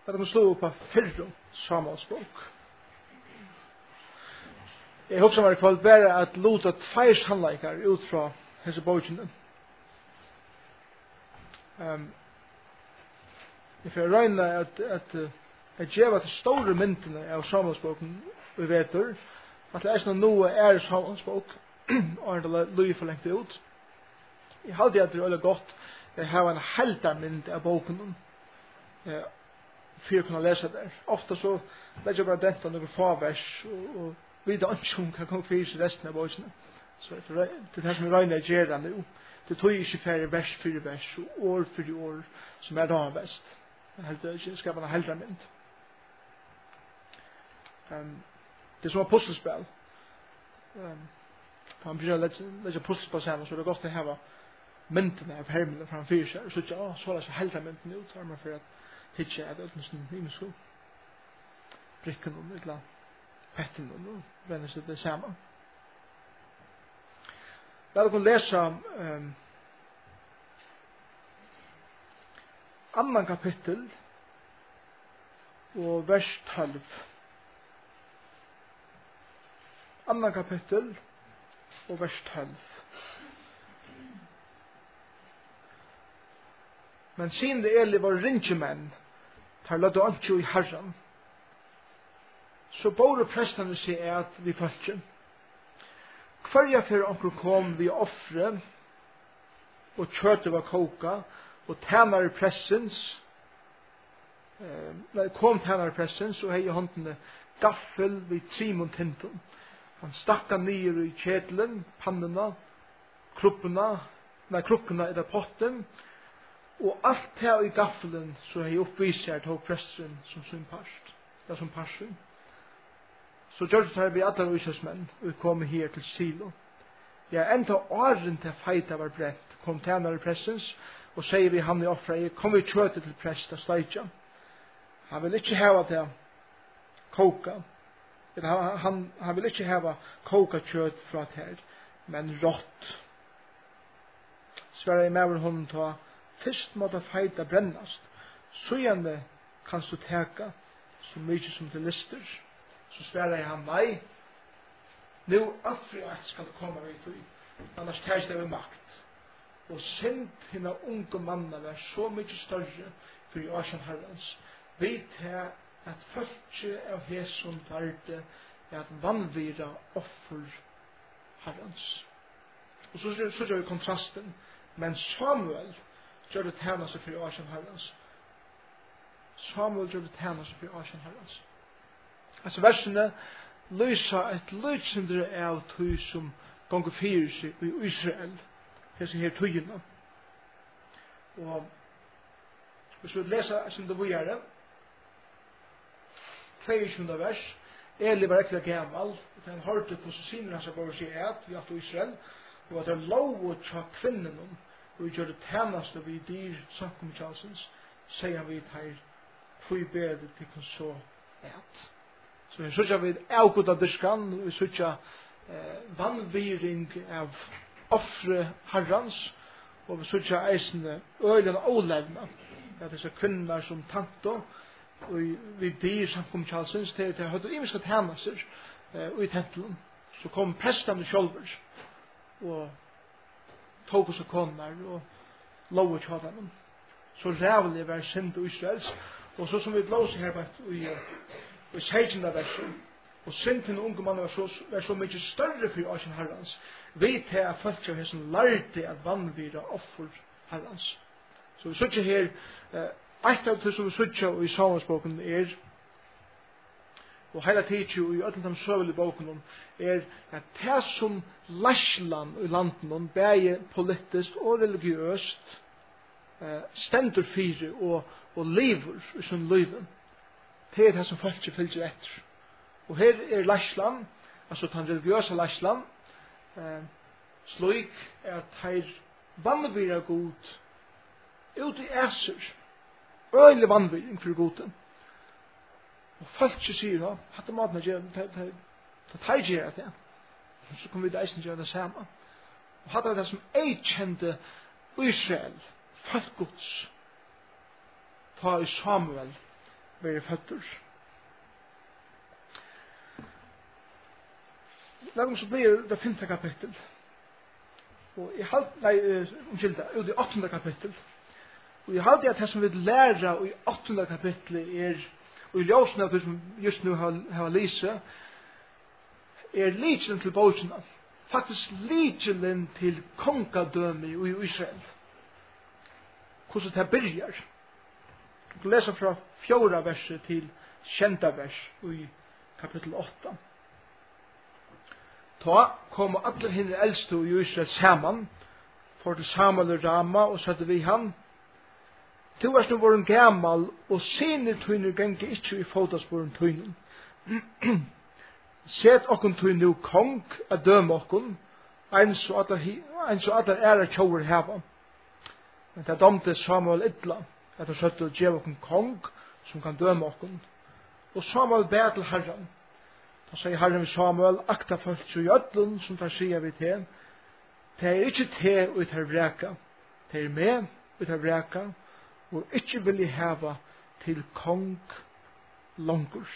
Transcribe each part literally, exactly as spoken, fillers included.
at de slå upp på fyrre Samuels bok. Jeg husker meg i kveld bare at låta tvei sannleikar ut fra hese bokene. Um, jeg får røyne at, at, at gjeva til store myndene av Samuelsboken vi veter, at det er sånn noe er Samuelsbok, og det løy for lengt ut. Jeg hadde at det er veldig godt jeg har en heldarmynd av boken eh, for å kunne lese der. Ofta så legger jeg bare dent av noen favers og, og videre ikke om hva kan fyre resten av bokene. Så det er det som jeg røyner gjør det nå. Det tog ikke færre vers for vers og år for år som er da best. Det skal være en heldarmynd. Um, det er som en puslespill. Um, han begynner å legge puslespill sammen, så det er godt å heve myndene av hermene framfyr seg. Og så ikke, å, så er det så heldarmynden ut, så er man for at hitje er det utensten himmelsku. Brikken og eller petten og venner seg det sammen. La dere lese um, annan kapittel og vers tolv. Annan kapittel og vers tolv. Men siden det Eli var ringemenn, tar la du antjo i herren, så både prestene seg at vi følte. Hverja for onker kom vi offre, og kjøttet var koka, og tænare pressens, eh, kom tænare pressens, og hei i håndene gaffel vid trimon tintum. Han stakka nyer i kjetelen, pannena, kruppena, nei, kruppena i der potten, og alt her i gaffelen, så hei oppviser her tog pressen som sin parst, det er som parsen. Så gjør det her vi alle uisasmenn, og vi kom her til Silo. Ja, enda åren til feita var brett, kom tænare pressens, og sier vi han i offra, jeg kom vi kjøtet til prest av steitja. Han vil ikke heva til koka, han, han, han vil ikke heva koka kjøt fra her, men rått. Sverre i mever hånden ta, først måtte feita brennast, så gjerne kan du teka så mykje som til lister. Så sverre han nei, nu afri at skal det komme vi til, annars tærs det ved makt. Og sint hina unge manna var så mykje større for i Asjan Herrens. Vi til at følge av Hesun varde er at vannvira offer Herrens. Og så, så gjør vi kontrasten. Men Samuel gjør det tjena seg for i Asjan Herrens. Samuel gjør det tjena seg for i Asjan Herrens. Altså versene lysa et lydsindre av tog som gonger fyrir seg i Israel. Hese her tøyene. Og hvis vi leser som det vi gjør, tjuende vers, Eli var ekkert gammal, og han hørte på sine hans av seg et, vi alt Israel, og at det er lov å ta kvinnen om, og vi gjør det tjeneste vi dyr samkommetjalsens, sier han vi her, fui bedre til kun så et. Så vi sørger vi avgått av dyrskan, vi sørger eh, vannviring av offre Herrans, og vi sørger eisende øyne og olevne, at disse kvinner som tanto, og vi dyr samkommetjalsens, til at jeg hadde imiske tjenester eh, i tempelen, så kom prestene sjølver, og tog oss av koner, og lov og tjata dem. Så rævlig var synd og Israels, og så som vi låser her i, i seksende versen, og synd til unge mannen var så, var så mye større for Asjan Herrens, vi til at folk av hessen lærte at vannvira offer Herrens. Så vi sitter her, eh, et av det som vi sitter i Samuelsboken er, og hele tiden i ødelen de søvlige boken er at det som Lashland i landen, både politisk og religiøst, eh, stendur fire og, og lever i sin liven. Det er det som folk fylger etter. Og her er Lashland, altså den religiøse Lashland, eh, slik at her vannvira god ut i æser, øyelig vannviring for goden. Og folk sier da, hatt maten er gjerne, det tar gjerne det. Så kommer vi til eisen gjøre det samme. Og hatt det som ei kjente Israel, folk gods, ta i Samuel, være føtter. Lagom så blir det femte kapittel. Og i halv, nei, unnskyld, ut i åttende kapittel. Og i halv det at det som vi lærer i åttende kapittel er, og i ljósen av det som just nu har, har lyset, er likelen til bøkene. Faktisk likelen til kongadømme i Israel. Hvordan det begynner. Du kan lese fra fjorda verset til kjenta vers i kapittel åtta. Ta kom alle henne eldste i Israel sammen, for til Samuel og Rama, og satte vi han. Du var nu våren gammal, og sine tøyner genge ikke i fotasporen tøynen. Set okkun tøy nu kong, a døm okkun, eins og alle æra tjover heva. Men det domte Samuel idla, at han søtte å gjøre okkun kong, som kan døme okkun. Og Samuel ber til Herren. Da sier Herren ved Samuel, akta folk i ødlen, som tar sier vi til, det er ikke te ut her vreka, det er med ut her vreka, og ikke vil jeg heva til kong langur.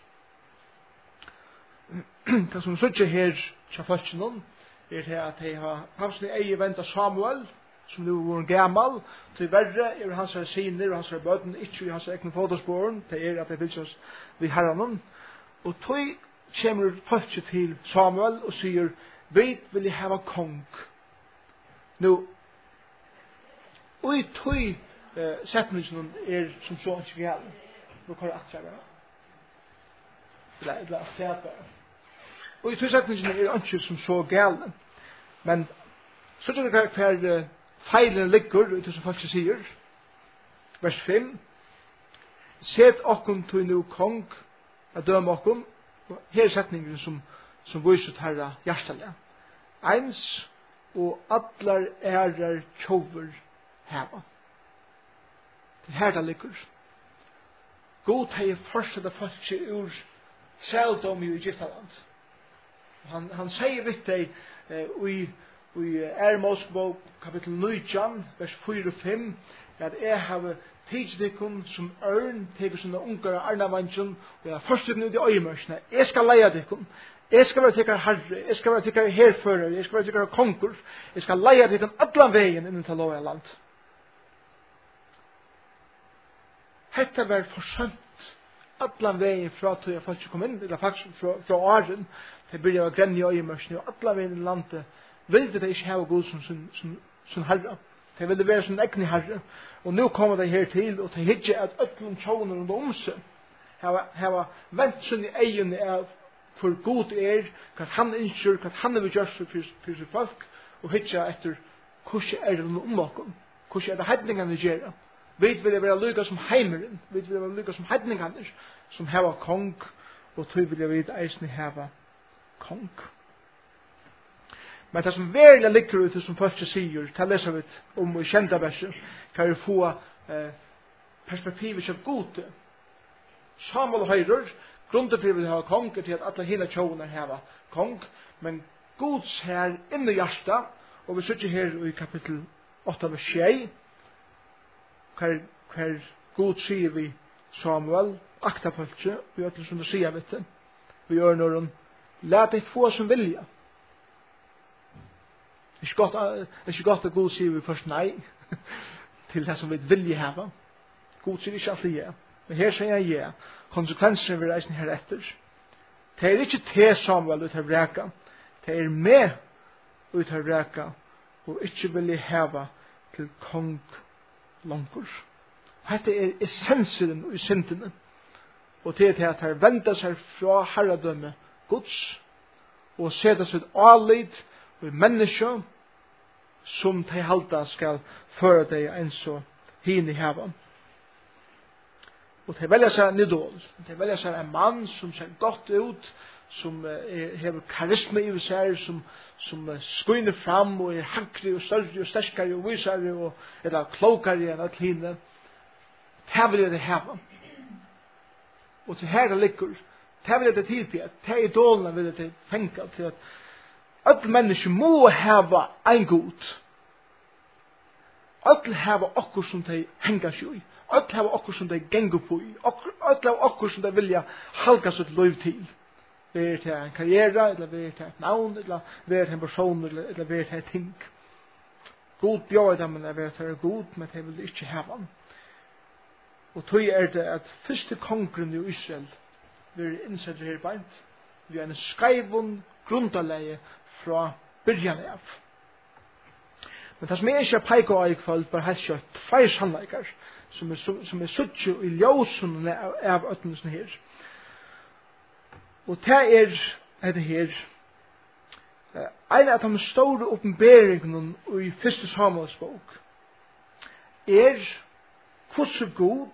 Det som sier her til folkene, er det at de har haft sin egen venn av Samuel, som nu var gammal, til verre er hans her siner og hans her bøten, ikke i hans her egne fotosporen, det er at de vil oss ved herren. Og tog kommer folket til Samuel og sier, vi vil jeg hava kong. Nå, og i tog uh, setningen er som så ikke galt. Nå kan jeg akkurat det. La oss se at det. Og i tog setningen er ikke som så galt. Men så er det hver feilen ligger i det som folk sier. Vers fem. Set okkun tog nu kong, a døm okkun. Her er setningen som, som viser til herra hjertelige. Eins og allar ærer tjover heva. Det her det ligger. God hei fortsatt folk ur trældom i Egyptaland. Han, han sier vidt deg uh, i i er Mosebok kapittel nítjan vers fire og fem at jeg har tidsdikken som ørn til sånne unger av Arnavansjen og jeg har først ut i øyemørsene. Jeg skal leie dikken. Jeg skal være tikkere herre. Jeg skal være tikkere herfører. Jeg skal være tikkere konkur. Jeg skal leie dikken allan veien innen til lovet land. Hette var forsømt allan veien fra til jeg faktisk kom inn, eller faktisk fra, fra åren til byrja av grønne i øyemørsene og allan veien i landet ville de ikke ha Gud som sin, som, som herre. De ville være som egne herre. Og nå kommer de her til, og de hittar at øtlen tjoner rundt om seg. Hava vent sin i egene av for god er, hva han innskjør, hva han vil gjøre for, for sitt folk, og hittar etter hvordan er det om okken. Hvordan er det heidningene gjør. Vi vil være lykka som heimeren. Vi vil være lykka som heidningene som hava kong, og tog vil jeg vite eisne hava kong. Men det som virkelig ligger ut som folk sier, det leser vi om i kjenta verset, kan vi få eh, perspektivet som gode. Samuel høyrer, grunnen til å ha kong er til at alle hele tjåene har kong, men god ser inn i hjertet, og vi sitter her i kapittel åtta vers sju, hver, hver god sier vi Samuel, akta folket, vi gjør til som det sier vi til, vi gjør når de la deg få som vilja. Det er ikke godt, det er ikke godt at Gud sier vi først nei til det som vi vil hava. Gud sier ikke alltid ja. Men her sier jeg ja. Konsekvensen vil reisen her etter. Det er ikke til Samuel ut av reka. Det er med ut av reka og ikke vil hava til kong langur. Dette er essensen i syndene. Og det er til at her vender seg fra herredømme Guds og setter seg avlid og mennesker som de halda skal føre deg en så hin i heaven. Og de velger seg en idol. De velger seg en mann som ser godt ut, som er, har karisma i seg, som, som skuiner fram og er hankrig og større og sterskere og visere og er klokere enn alt hine. Det vil jeg det heaven. Og til her det ligger, det vil jeg det tilpje, det idolene vil jeg det fengt til at alle mennesker må hava ein god. Öll hava okkur som de hengar seg i. Öll hava okkur som de gengur på i. Öll hava okkur som de vilja halka sitt liv til. Vi er til en karriere, eller vi er til et navn, eller vi er til en person, eller vi er til et ting. God bjør dem, men jeg vet at det er god, men jeg vil ikke hava han. Og tog er det at første kongren i Israel vi er innsett her beint. Vi er en skreivun grundaleie fra byrjan av. Men det som jeg ikke peikar av i kveld, bare helt kjøtt, feir sannleikar, som er, som er suttje i ljósun av øttelsen her. Og det er, er det her, en av de store oppenberingene i første Samuels bok, er hvordan god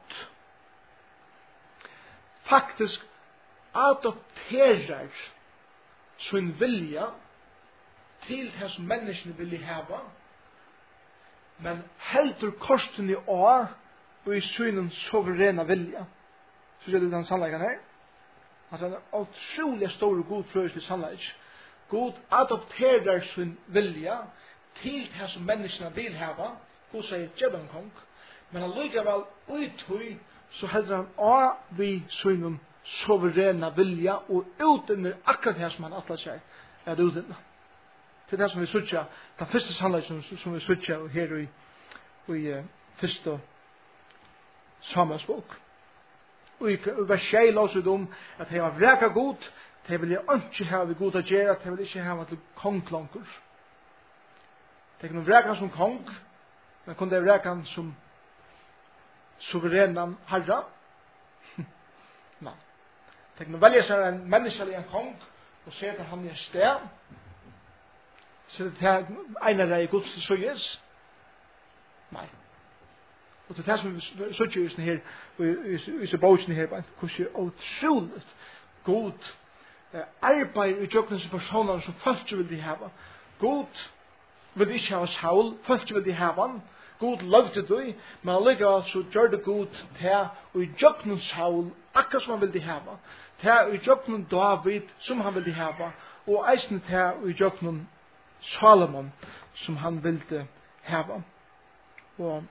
faktisk adopterer sin vilja til det som menneskene vil hava, men heldur korsten i år og i synen suverena vilja. Så ser du den sannleiken her? Altså en utrolig stor og god frøyselig sannleik. God adopterer sin vilja til det som menneskene vil hava. God sier Jebben kong. Men allikevel uttøy så heldur han av vi synen suverena vilja og utinner akkurat det som han atler seg er utinner. Til det som vi sutja, den første sannleiken som vi sutja her i, i uh, første Samuels bok. Og i vers tjei låser vi om at de var vreka god, de vil ikke ha vi god å gjøre, de vil ikke ha til kongklanker. De kunne vreka som kong, men kunne de vreka som suverenan herra? Nei. De kunne velge seg en menneskelig en kong, og se at han er sted, så det er en av de gods til søyes? Nei. Og til det som vi søyes her, i så bosen her, hvordan er utrolig god arbeid i jøknens personer som folk vil de hava. God vil ikke ha Saul, folk vil de hava han. God lovde du, men allikevel så gjør det god til og i jøknens Saul, akkurat som han vil de hava. Til og i jøknens David, som han vil de hava. Og eisen til og i jøknens Salomon, som han ville hava. Og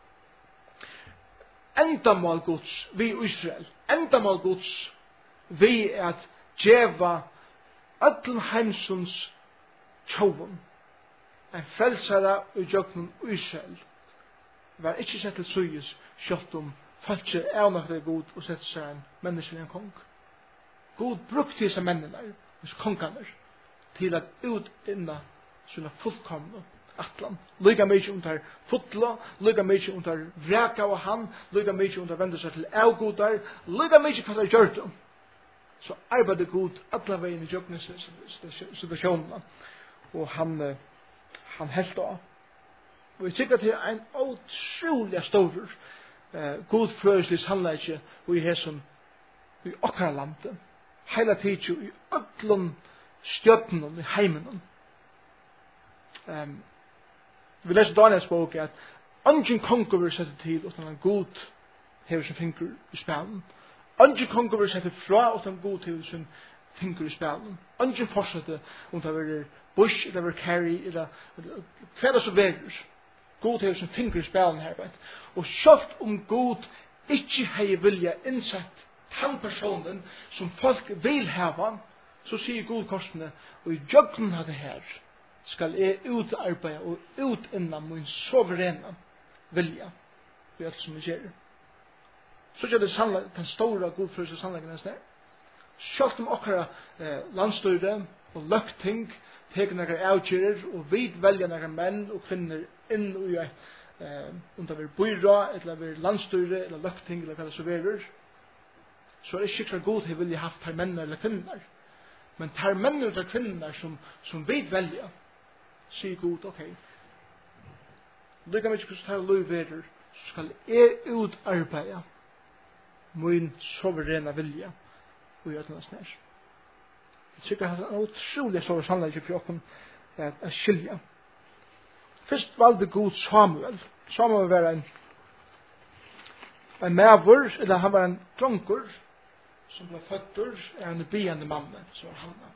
endamål Guds, vi i Israel, endamål Guds, vi er at djeva öllum heimsons tjóvun, en frelsara i jöknum Israel, var ikkje sett til suyes, sjálft om falskje evnaktig god og sett seg en menneskelig en kong. God brukte disse mennene, disse konganer, til at utinna sina fullkomne atlan. Lyga mykje under fotla, lyga mykje under vreka av han, lyga mykje under vende seg til avgodar, lyga mykje hva det gjør det. Så arbeidde god atla veien i jøknes situasjonen, og han, han helt av. Og jeg tykker til en utrolig stor uh, god frøyslig sannleikje og i hesson i okkara landet. Heila tidsi i öllum stjøtnen i heimen. Um, vi leser Daniels bok at ungen konger vil sette tid utan en god hever sin finger i spelen. Ungen konger vil sette fra utan god hever sin finger i spelen. Ungen fortsette om det var Bush, eller var Kerry, eller hva det så veger. God hever sin finger i spelen her. Og sjøft om god ikke hei vilja innsett den personen som folk vil hava, så sier god korsene, og i jøgnen av det her, skal jeg utarbeide og utinna min soverena vilja ved alt som vi gjør. Så gjør det sannleg, den store godfølelse sannleggen er snær. Sjøft om okkara eh, landstyre og løkting, teker nekker avkjører, og vi velger nekker menn og kvinner inn i et eh, under vi byrra, eller vi landstyre, eller løkting, eller hva det så verer, så er det ikke god til vilja haft her menn eller kvinner. Men her menn eller kvinner som, som vi velger, sier god, ok, lykka mykje hvordan tar løy verer, så skal jeg utarbeide min soverena vilja og gjøre den snær. Jeg tykker at det er utrolig stor sannleik for åkken at skilja. Først valgte god Samuel. Samuel var en en mævur, eller han var en dronkur, som ble føtter av en biende mann, som var Hanna.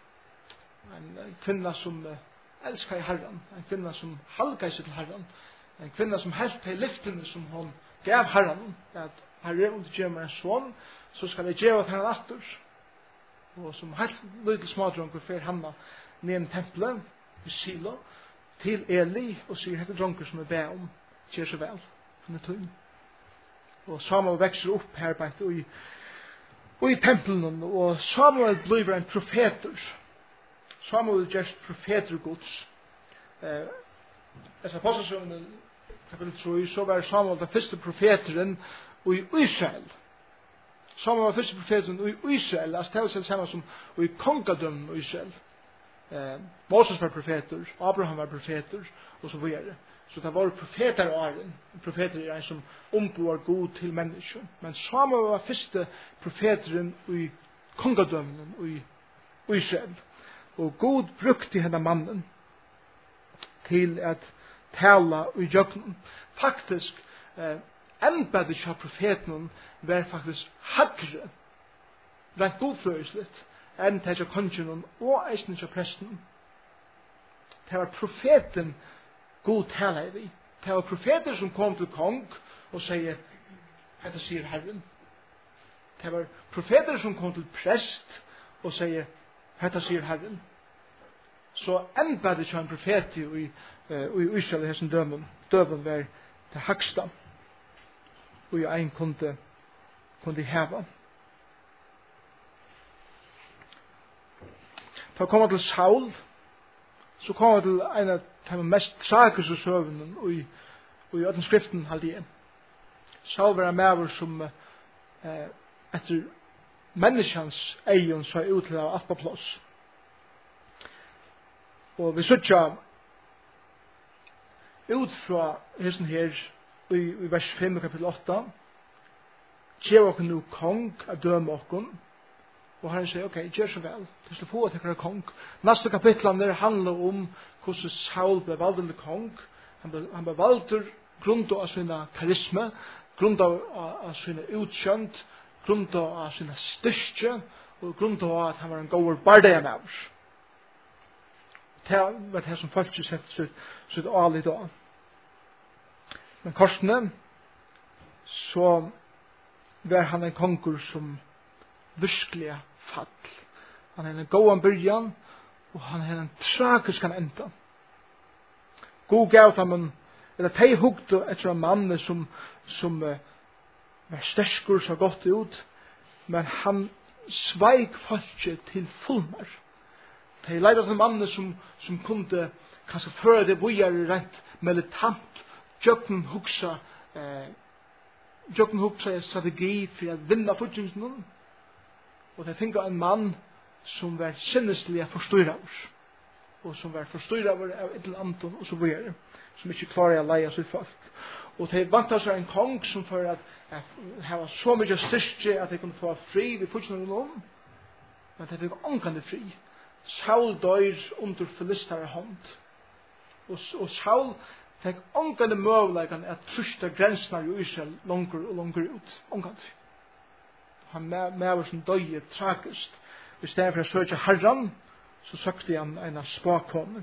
En kvinna som elskar i Herren, en kvinna som halgar seg til Herren, En kvinna som helt til lyftene som hon gav herren, at herre, om du gjør meg en sånn, så skal jeg gjøre til henne atter. Og som helt lydelig smadronker fer henne ned i tempelet, i Silo, til Eli, og sier hette dronker som er be om, gjør så vel, han er tøyn. Og Samuel vekser opp her beint og i, og i tempelen, og Samuel blir en profeter. Samuel gjør profeter gods. Eh, Essa apostlesønnen kapitel tre, så var Samuel den første profeteren i Israel. Samuel var den første profeteren i Israel, altså det var det samme som i kongadømmen i Israel. Eh, Moses var profeter, Abraham var profeter, og så videre. Så det var profeter og Aaron. Profeter er en som omboer god til mennesker. Men Samuel var første profeteren i kongadømmen i Israel. Og Gud brukte henne mannen til at tala i jøkken. Faktisk, eh, embedet av profeten var faktisk hagre, rent godfrøysligt, enn til av kongen og eisen av presten. Det var profeten god tala i vi. Det var profeter som kom til kong og sier, dette sier Herren. Det var profeter som kom til prest og sier, dette sier Herren. Så embedet av en profet i og i Israel i hessen dømen, dømen var til haksta, og i ein kunde, kunde heva. Da han kommer til Saul, så kommer til en av de mest tragiske søvnene og i, og i øden skriften halde jeg. Saul var en maver som eh, etter menneskens egen så ut til å alt på plass. Og vi søtter ut fra hesten her i, i vers fem kapitel åtta, gjør okken nu kong av døme okken, og Herren sier, ok, gjør så vel, til å få at jeg er kong. Neste kapitlet der handler om hvordan Saul ble valgt til kong. Han ble, han ble valgt grunn av sine karisme, grunn av, av sine utkjønt, grunn av sine styrke, og grunn av at han var en god bardeamavs. Det var det som folk ikke sett sitt, sitt al i dag. Men korsene, så var han en konkur som virkelig fall. Han er en god byrjan, og han er en tragisk enda. God gav ham, eller de hugde etter en mann som, som uh, var sterskere, så godt ut, men han sveig folket til fullmer. De leide til mannen som, som kunne kanskje føre det bojere rent militant, jøkken hugsa, eh, jøkken hugsa strategi for å vinne fortjengsen. Og de finner en mann som var sinneslig forstyrret, og som var forstyrret av et eller annet, og så videre, som ikke klarer å leie seg folk. Og de vant seg en kong som for at det var så mye styrke at de kunne få fri ved fortjengsen om, men de fikk omkande fri. Saul dør under filistare hånd. Og, og Saul fikk omkande møvleggene at trusta grensene i Israel langer og langer ut. Omkande. Han med, med som døye tragisk. I stedet for å søke herren, så søkte han en av spakkonen.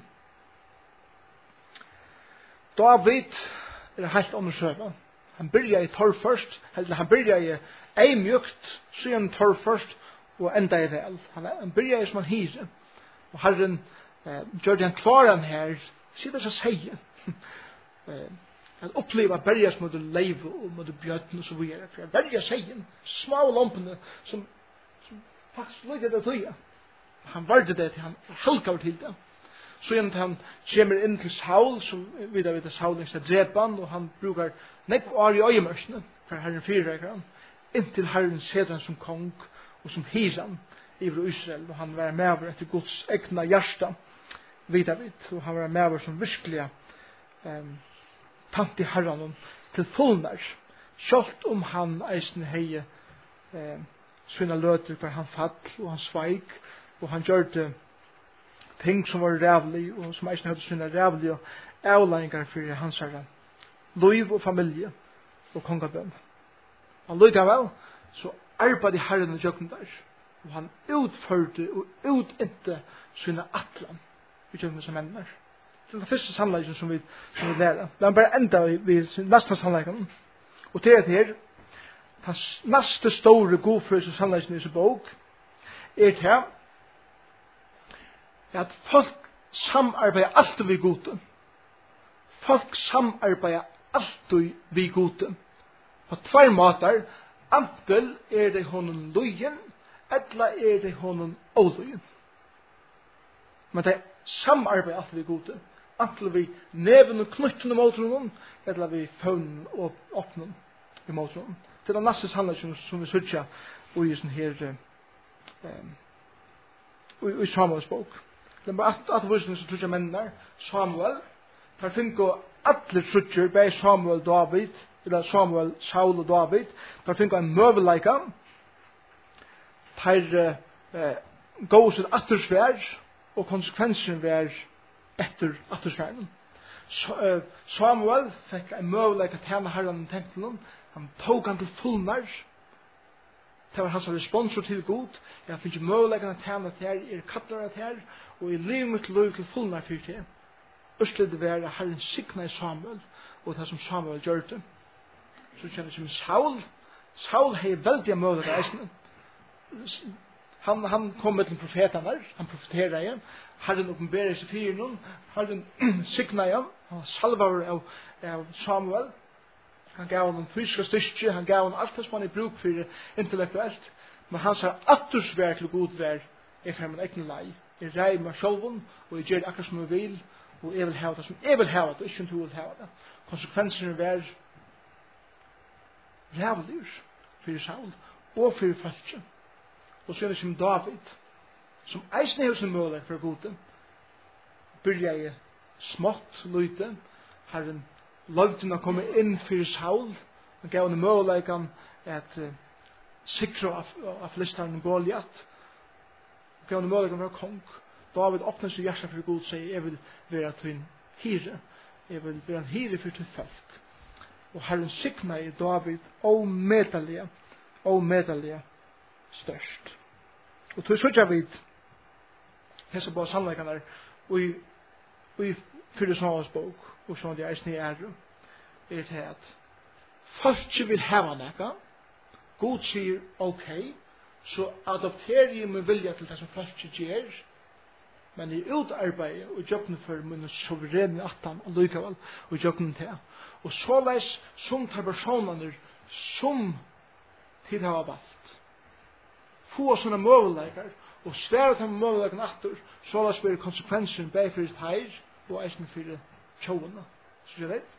David er helt undersøvet. Han begynner i torv først, eller han begynner i ei mjukt, så gjør han torv først, og enda i vel. Han, han begynner i som han hyrer. Og Herren eh, gjør den klaren her, sier det seg sier. eh, at oppleva berges mot leiv og mot bjøtten og så videre. For jeg berges seien, små lampene som, som faktisk lykker det tøye. Han varde det til han halkav til det. Så igjen han kommer inn til Saul, som videre videre Saul skal drepe han, og han brukar nekk år i øyemørsene, for Herren fyrrekker han, inntil Herren seder han som kong og som hiran i Israel, og han var med over etter Guds egna hjärsta videre vidt, og han var med over som virkelig um, tant i Herren til fullmer, selv om han eisen hei um, sina løter for han fall, og han sveik, og han gjør det ting som var rævlig, og som eisen hadde sina rævlig, og avleggingar for hans herre, liv og familie, og kongadøm. Han lykka vel, så arbeidde Herren og jøkken der, og han utførte og utinte sine atlan i jøkken som menner. til den første sannleiken som vi, som vi lærer. La meg bare enda ved neste sannleiken. Og det er det her, den neste store godfølelse sannleiken i sin bok, er det at folk samarbeider alltid ved gode. Folk samarbeider alltid ved gode. På tvær måter, antel er det honom løyen, eller er det honom oløyen. Men det samarbeider alltid ved gode. Antel vi neven og knytten mot honom, eller vi fønnen og åpnen mot honom. Det er den neste sannheten som vi sørger og i sånn her i Samuels bok. Det er bare at vursene som tror mennene Samuel, der finner alle trutcher, bare Samuel David, eller Samuel Saul og David, der finner en møveleika, der eh, går til attersvær, og konsekvensen var etter attersværen. Samuel fikk en møveleika til henne herren i tempelen, han tog han til fullmer, det var hans respons til Gud. Jeg fikk møveleggene til henne til her, er kattler til her, og i liv mitt liv til fullmer for det. Østlig det var Herren sikna i Samuel, og det som Samuel gjør det. Så kjenner jeg som Saul. Saul har veldig møveleggene. Han, han kom med til profeten der, han profeterer igjen. Herren åpenberer seg fyrir noen, Herren sikna igjen, han var salver av, av Samuel. Han gav honom fysiska styrke, han gav honom allt det som han er bruk for intellektuellt. Men han sa attersvær til god vær er frem en egen lei. Jeg rei meg sjølven, og jeg gjør det akkurat som jeg vil, og jeg vil hava det som jeg vil hava det, ikke som du vil hava det. Konsekvensene vær rævlig for Saul, og for folket. Og så er det som David, som eisen er sin mål for gode, byrja jeg smått løyte, Herren lovden å komme inn for Saul, han gav henne muligheten at uh, sikre av, av listeren Goliath, han gav henne muligheten å være kong. David åpner seg hjertet for Gud, sier, jeg vil være til en hyre, jeg vil være en hyre for til folk. Og Herren sikna i David og medalje, og medalje størst. Og til så ikke vidt, hese på sannleikene der, og i, og i Fyrre Samuels bok, og sånn de eisne er, er til at folk ikke vil hava nekka, Gud sier ok, så adopterer jeg med vilja til det som folk ikke gjør, men i utarbeid og jøkken for min suverene attan og lykkevel og jøkken til. Og så leis som tar personene som til hava valgt. Få sånne møveleikar, og svære til møveleikar atter, så leis blir konsekvensen bei for teir, og eisen for tjovene. Så jeg vet.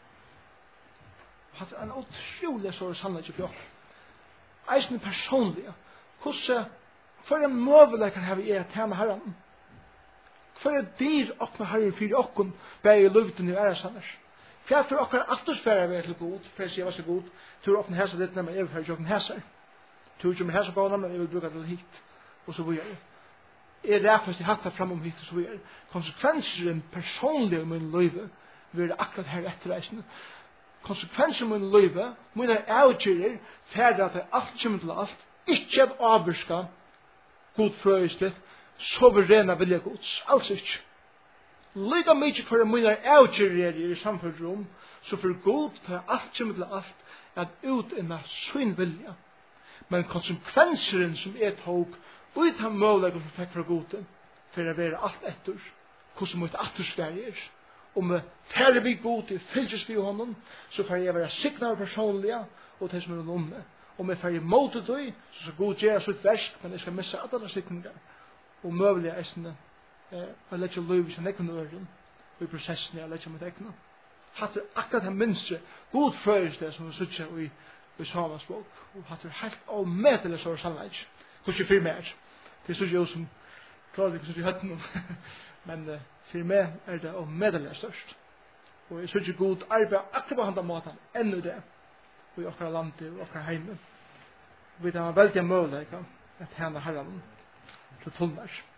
Det er en utrolig sår sannhet i fjord. Eisen personlige. Hvordan, for en møveleikar har vi er til med herren? For en dyr åkne herren for åkken, bei i luften i æresanner. For jeg for åkken atmosfære vi er til god, for jeg sier var så god, til åkne hæsa ditt, men jeg vil høre åkne hæsa. Til åkne hæsa gående, men jeg vil bruke det hit. Og så videre. Er det fast i hatta fram om hit og så videre. Konsekvensen personlig av min løyve vil det akkurat her etterreisende. Konsekvensen av min løyve, mine avgjører, ferdig at det alt kommer til alt, ikke at avvirska godfrøyslet, soverena vilja gods. Alls ikke. Lyga mykje for mine avgjører i samfunnsrom, så for god tar alt kommer til alt, at utinna sin vilja. Men konsekvensen som er tog, og jeg tar målet for fikk fra gode, for å være alt etter, hvordan mot attersverige er. Om vi færre vi gode, fylles vi honom, så får jeg være sikna personlige, og det som er noe med. Om vi færre måte døy, så skal god gjøre sitt versk, men jeg skal missa alle sikninger, og møvelige eisene, og lette løy hvis han ikke noe øren, og i prosessen jeg lette mitt ekne. Hatt er akkurat den minste, god følelse det som vi sitter i, i Samuels bok, og hatt er helt avmedelig så sannleik. Hvordan for meg er. Det er jo som klarer ikke sånn i høtten. Men uh, for meg er det å medelig størst. Og jeg synes ikke god arbeid akkurat på andre måten enn det. Og i okra landet og okra heimen. Vi tar veldig mulighet at henne herren til fullmær.